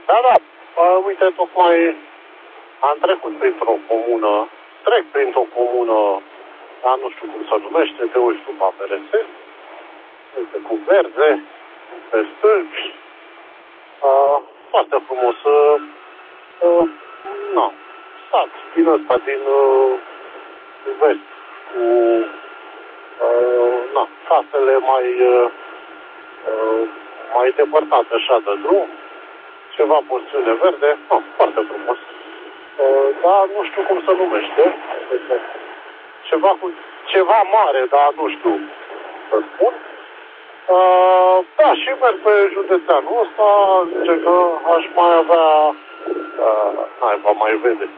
Da, da. Uite, tocmai am trecut printr-o comună, trec printr-o comună, dar nu știu cum se numește, te uiți tu pe APRS, uite, cu verde, pe stâlpi, foarte frumos. Sat din ăsta, din vest, cu casele mai depărtate așa de drum, ceva porțiune verde, foarte frumos. Dar nu știu cum se numește. Ceva mare, dar nu știu să spun. Da, și merg pe județeanul ăsta, zice că aș mai avea, naiba mai vede,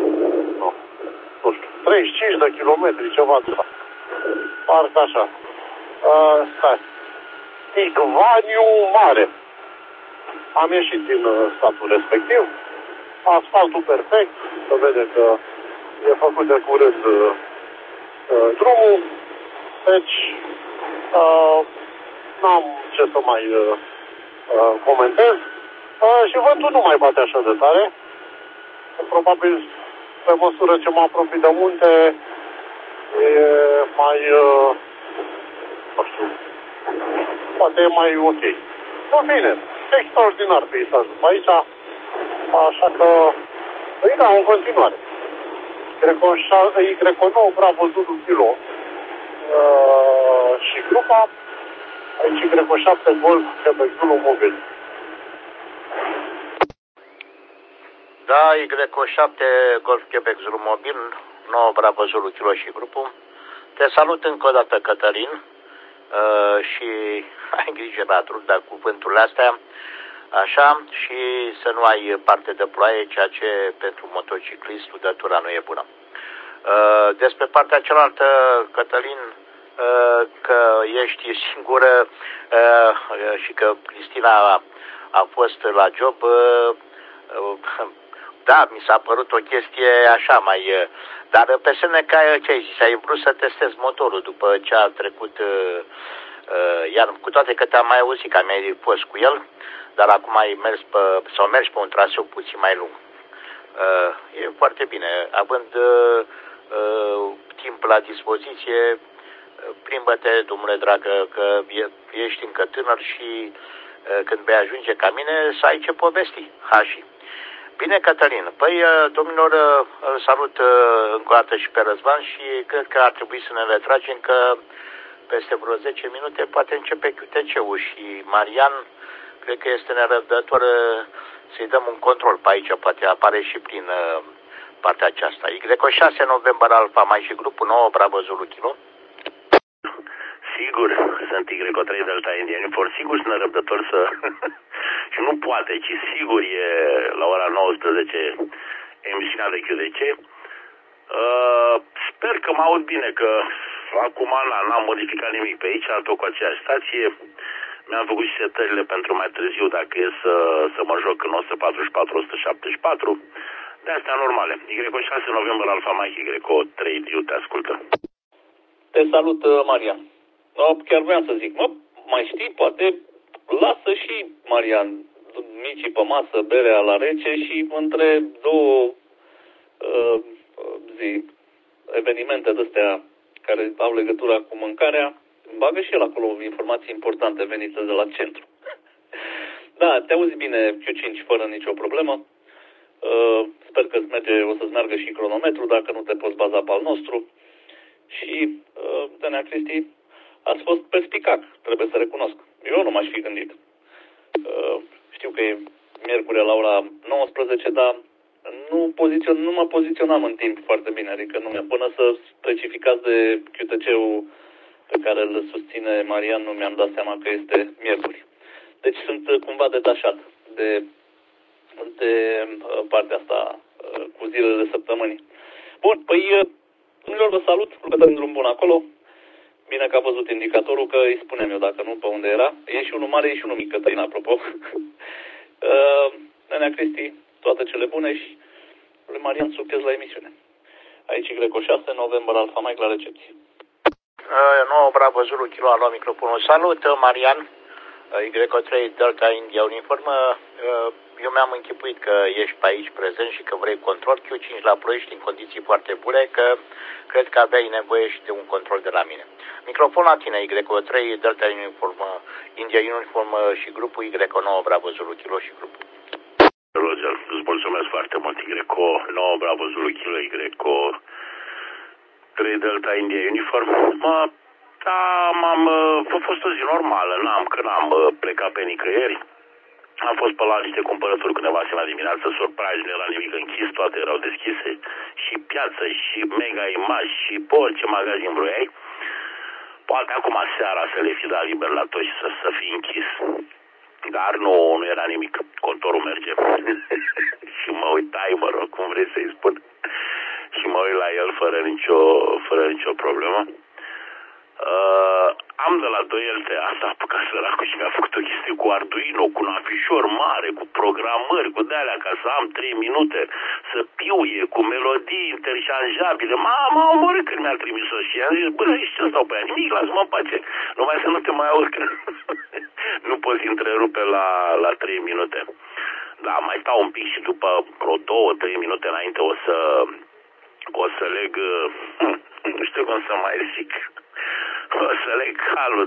nu știu, 35 de kilometri, ceva de la. Parcă așa. Stai. Tigvaniu Mare. Am ieșit din satul respectiv. Asfaltul perfect. Se vede că e făcut de curând drumul. Deci, n-am ce să mai comentez. Și vântul nu mai bate așa de tare. Probabil, pe măsură ce mă apropii de munte, e mai, nu știu, poate e mai ok. În fine, extraordinar peisajul pe aici, așa că, îi dau în continuare. Y9 Bravo Zulu Kilo și grupa, aici Y7 Golf Quebec Zulu Mobil. Da, Y7 Golf Quebec Zulu Mobil, 9 Bravo Zulu Kilo și grupul. Te salut încă o dată, Cătălin, și ai grijă la drum, dar cuvânturile astea, așa, și să nu ai parte de ploaie, ceea ce pentru motociclist udătura nu e bună. Despre partea cealaltă, Cătălin, că ești singură și că Cristina a fost la job, da, mi s-a părut o chestie așa mai... Dar pe semne că ce ai zis, ai vrut să testezi motorul după ce a trecut, iar cu toate că te-am mai auzit, că mi-ai fost cu el, dar acum mergi pe un traseu puțin mai lung. E foarte bine, având timp la dispoziție, plimbă-te, domnule dragă, că ești încă tânăr și când vei ajunge ca mine, să ai ce povesti. Bine, Cătălin, păi, domnilor, îl salut încă o dată și pe Răzvan și cred că ar trebui să ne retragem, că peste vreo 10 minute poate începe QTC-ul și Marian, cred că este nerăbdător să-i dăm un control pe aici, poate apare și prin partea aceasta. Y6 November Alfa Mai și grupul 9 Bravo Zulu Kilo. Sigur, sunt Y3 Delta Indian, for sigur sunt nerăbdător să... și nu poate, ci sigur e la ora 19 emisiunea de QDC. Sper că mă aud bine, că acum n-am modificat nimic pe aici, tot cu aceeași stație. Mi-am făcut și setările pentru mai târziu, dacă e să mă joc în 144-174. De astea normale. Y6 November Alfa Mike, Y3 Diu, te ascultă. Te salut, Marian. Chiar vreau să zic, mai știi, poate lasă și Marian micii pe masă, berea la rece și între două evenimente de-astea care au legătura cu mâncarea, bagă și el acolo informații importante venite de la centru. Da, te auzi bine Q5 fără nicio problemă. Sper că o să-ți meargă și cronometru, dacă nu te poți baza pe al nostru. Și, Dănea Cristi, ați fost perspicac, trebuie să recunosc. Eu nu m-aș fi gândit. Știu că e miercuri la ora 19, dar nu mă poziționam în timp foarte bine, adică până să specificați de QTC-ul pe care îl susține Marian, nu mi-am dat seama că este miercuri. Deci sunt cumva detașat de partea asta cu zilele săptămânii. Bun, păi, domnilor, vă salut, lucrăți în drum bun acolo. Bine că a văzut indicatorul, că îi spunem eu dacă nu pe unde era. E și unul mare, e și unul mic, Cătălin, apropo. Nenea Cristi, toate cele bune și lui Marian succes la emisiune. Aici Y6, November Alfa Mike la recepție. 9 Bravo Zulu Kilo a luat microfonul. Salut, Marian. Y3 Delta India Uniform. Eu eu mi-am închipuit că ești pe aici prezent și că vrei control. Q5 la Ploiești în condiții foarte bune, că cred că aveai nevoie și de un control de la mine. Microfon la tine, Y3, Delta Uniform, India Uniform și grupul Y9, Bravo Zulu Kilo și grupul. Roger, îți mulțumesc foarte mult, Y9, Bravo Zulu Kilo, Y3, Delta India Uniform. Da, a fost o zi normală, n-am plecat pe nicăieri. Am fost pe la niște cumpărături cu nevastă mea dimineață, surprise, nu era nimic închis, toate erau deschise, și piață, și Mega Image, și pe orice magazin vroiai. Poate acum seara să le fi dat liber la toți și să fie închis. Dar nu era nimic, contorul merge. Și mă uit timer, cum vrei să-i spun. Și mă uit la el fără nicio problemă. Am de la 2LT, asta a apucat săracul și mi-a făcut o chestie cu Arduino, cu un afișor mare, cu programări, cu de-alea, ca să am 3 minute, să piuie, cu melodii interșanjabile. M-a omorât când mi-a trimis-o și am zis, bă, ești ce stau pe aia? Nimic, lasă-mă în pace, numai să nu te mai auzi, că nu poți întrerupe la 3 minute. Da, mai stau un pic și după vreo 2-3 minute înainte o să leg, nu știu cum să mai zic, o să leg calul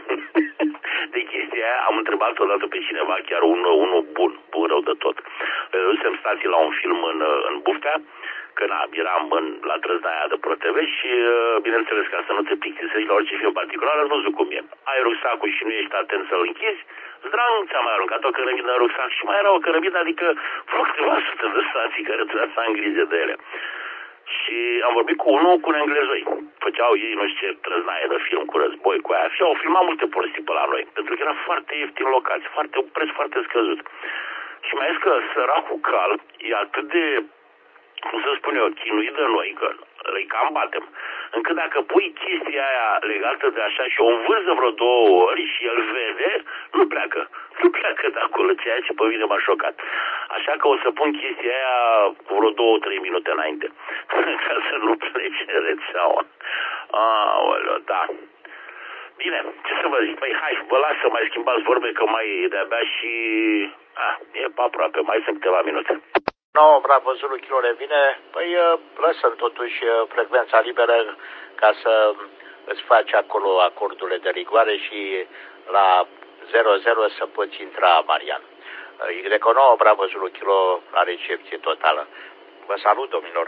de chestia aia. Am întrebat odată pe cineva, chiar unul bun rău de tot. Dusem stații la un film în Buftea, că eram la trăznaia de ProTV și, bineînțeles, ca să nu te plictisești la orice film particular, ați văzut cum e. Ai rucsacul și nu ești atent să-l închizi, zdrang, ți-am mai aruncat o cărămidă în rucsac și mai era o cărămidă, adică vreo câteva sute de stații care trebuia să am grijă de ele. Și am vorbit cu unul, cu un englezoi. Făceau ei, nu știu ce, trăznaie de film cu război, cu aia. Și au filmat multe prostii pe la noi, pentru că era foarte ieftin locați, un preț foarte scăzut. Și mi-a zis că săracul cal e atât de, cum să spun eu, chinuit de noi, că îi cam batem, încât dacă pui chestia aia legată de așa și o învârză vreo 2 ori și el vede, nu pleacă de acolo, ceea ce pe mine m-a șocat. Așa că o să pun chestia aia cu vreo 2-3 minute înainte, ca să nu plece rețeaua. Aoleu, da. Bine, ce să vă zic? Păi hai, vă las să mai schimbați vorbe, că mai e de-abia și e pe aproape, mai sunt câteva minute. No, Bravo Zulu Kilo revine. Păi lăsăm totuși frecvența liberă ca să îți faci acolo acordurile de rigoare și la 00 să poți intra, Marian. Y9, Bravo Zulu Kilo la recepție totală. Vă salut, domnilor.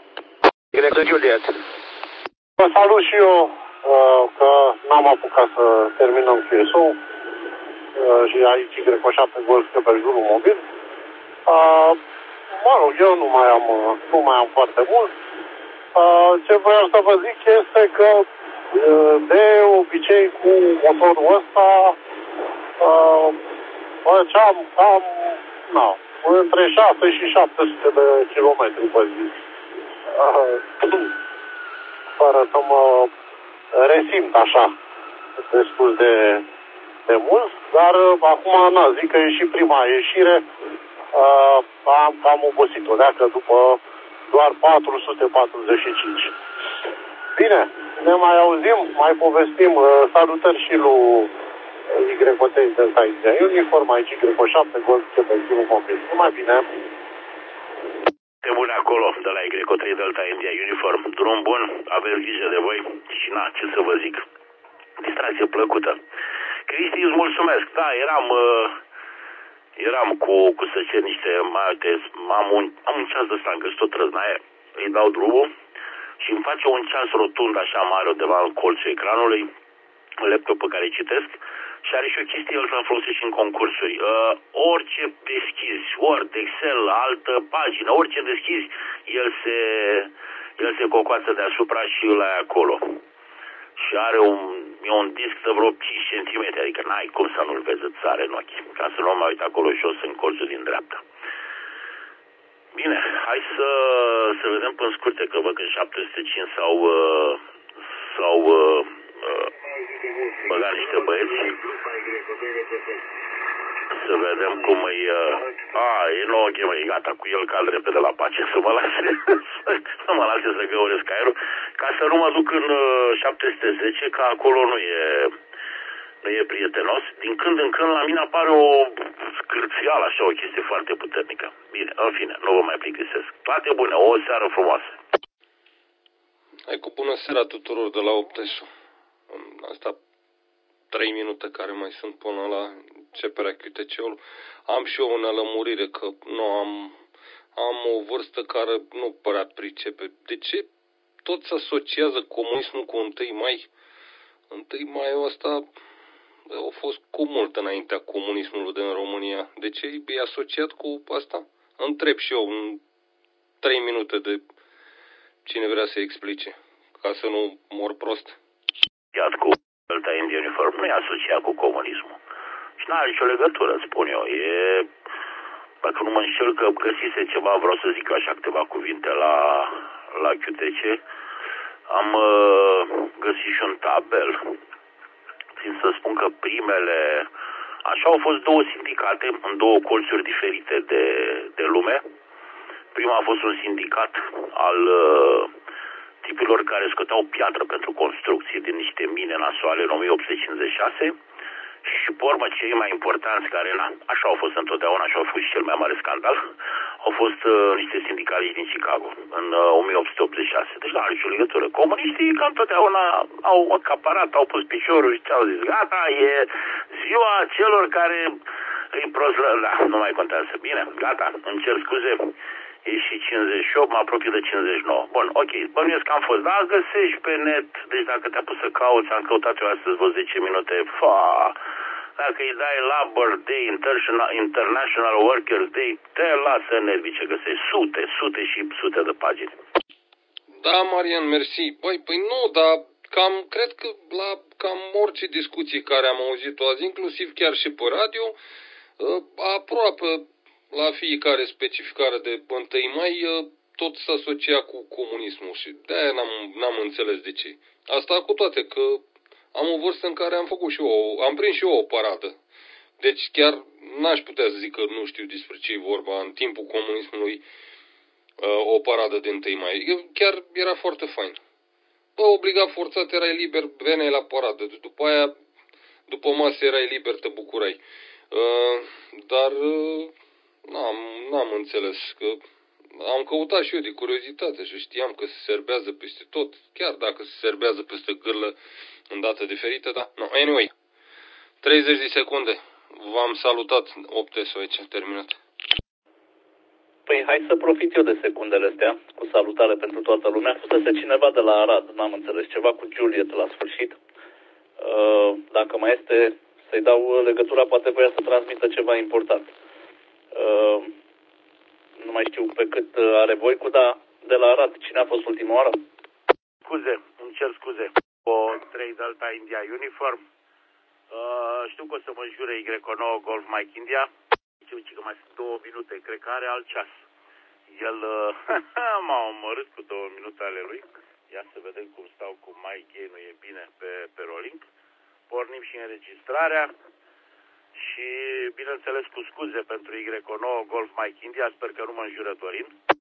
Y Juliet. Vă salut și eu, că n-am apucat să terminăm QSO și aici Y7 Golf pe jurul mobil. Mă rog, eu nu mai am foarte mult. Ce vreau să vă zic este că de obicei cu motorul ăsta făceam cam între 6 și 700 de kilometri pe zi. Fără să mă resimt așa destul de mult, dar acum zic că e și prima ieșire. Am cam obosit-o, dacă după doar 445. Bine, ne mai auzim, mai povestim. Salutări și lui Y3 Delta India Uniform, aici Y7 Golf Quebec mobil. Numai bine. Te bune acolo, de la Y3 Delta India Uniform. Drum bun, aveți grijă de voi și ce să vă zic. Distracție plăcută. Cristi, îți mulțumesc. Da, eram cu să cer niște am un ceas de ăsta, am găsit o trăznaie, îi dau drumul și îmi face un ceas rotund așa mare undeva în colțul ecranului, un laptop pe care citesc și are și o chestie, el s-a folosit și în concursuri. Orice deschizi, Word, Excel, altă pagină, orice deschizi, el se cocoață deasupra și îl ai acolo. Și are un disc de vreo 5 cm, adică n-ai cum să nu-l vezi, îți sare în ochi, ca să nu mă uit acolo jos în colțul din dreapta. Bine, hai să vedem pe scurte, că văd că 705 s-au băgat niște băieți. Să vedem cum îi... e nouă chemă, e gata, cu el cal repede la pace, să mă lase să găuresc aerul, ca să nu mă duc în 710, că acolo nu e prietenos. Din când în când la mine apare o scârțială, așa, o chestie foarte puternică. Bine, în fine, nu vă mai plictisesc. Toate bune, o seară frumoasă. Hai cu bună seara tuturor de la Optesu. Asta 3 minute care mai sunt până la începerea QTC-ului. Am și eu o nelămurire că nu am o vârstă care nu părea pricepe. De ce tot se asociază comunismul cu 1 mai? 1 mai ăsta a fost cu mult înaintea comunismului din România. De ce e asociat cu asta? Întreb și eu în 3 minute de cine vrea să explice, ca să nu mor prost. Iat cu ălta in uniform, nu e asociat cu comunismul. Și n-are nicio legătură, spun eu. E, dacă nu mă înșel că găsise ceva, vreau să zic eu așa câteva cuvinte la QTC, am găsit și un tabel. Țin să spun că primele, așa au fost 2 sindicate în 2 colțuri diferite de lume. Prima a fost un sindicat al tipilor care scoteau piatră pentru construcții din niște mine nasoale în 1856 și, pe urmă, cei mai importanți care, așa au fost întotdeauna și au fost și cel mai mare scandal, au fost niște sindicaliști din Chicago în 1886. Deci nu are nicio legătură. Comuniștii, ca întotdeauna, au acaparat, au pus piciorul și au zis, gata, e ziua celor care îi prost, da, nu mai contează. Bine, gata, îmi cer scuze. E și 58, mă apropie de 59. Bun, ok, bănuiesc că am fost. Da, găsești pe net, deci dacă te-a pus să cauți, am căutat eu astăzi vreo 10 minute, dacă îi dai Labor Day, International Workers Day, te lasă nervii ce găsești. Sute și sute de pagini. Da, Marian, mersi. Păi nu, dar cred că la cam orice discuții care am auzit-o azi, inclusiv chiar și pe radio, aproape la fiecare specificare de 1 mai, tot se asocia cu comunismul și de-aia n-am înțeles de ce. Asta cu toate că am o vârstă în care am făcut și eu, am prins și eu o paradă. Deci chiar n-aș putea să zic că nu știu despre ce e vorba în timpul comunismului, o paradă de 1 mai. Chiar era foarte fain. Obligat forțat, erai liber, veneai la paradă. După aia, după masă erai liber, te bucurai. Dar n-am înțeles că am căutat și eu de curiozitate și știam că se serbează peste tot, chiar dacă se serbează peste gârlă în dată diferită, da. No, anyway, 30 de secunde. V-am salutat, Optesu aici, terminat. Păi hai să profit eu de secundele astea, cu salutare pentru toată lumea. Fusese cineva de la Arad, n-am înțeles, ceva cu Juliet la sfârșit. Dacă mai este, să-i dau legătura, poate voia să transmită ceva important. Nu mai știu pe cât are Voicu, dar de la Arad, cine a fost ultima oară? Scuze, îmi cer scuze. O 3 Delta India Uniform. Știu că o să mă jure Y9 Golf Mike India. Uite că mai sunt 2 minute, cred că are alt ceas. El m-a omorât cu 2 minute ale lui. Ia să vedem cum stau cu Mike Gay, nu e bine pe Rolink. Pornim și înregistrarea. Și bineînțeles cu scuze pentru Y9 Golf Mike India, sper că nu mă înjură Dorin.